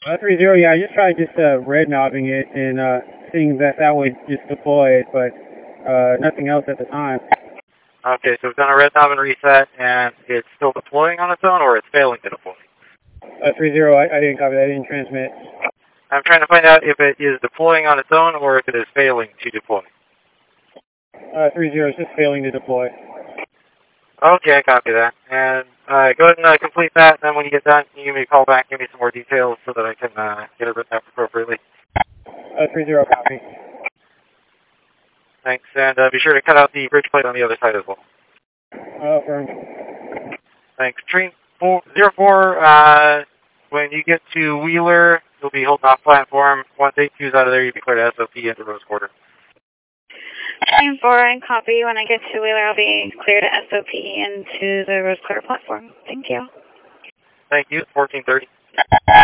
30, yeah, I just tried red knobbing it and seeing that would just deploy it, but nothing else at the time. Okay, so we've done a red knob and reset, and it's still deploying on its own, or it's failing to deploy? 30, I didn't copy that, I didn't transmit. I'm trying to find out if it is deploying on its own, or if it is failing to deploy. 30, it's just failing to deploy. Okay, I copy that. And go ahead and complete that, and then when you get done, you give me a call back, give me some more details so that I can get it written up appropriately. 30, copy. Thanks, and be sure to cut out the bridge plate on the other side as well. Firm. Thanks. Train 04, when you get to Wheeler, you'll be holding off platform. Once 82's out of there, you'll be cleared to SOP into Rose Quarter. Train 4, and copy. When I get to Wheeler, I'll be cleared to SOP into the Rose Quarter platform. Thank you. Thank you. 1430.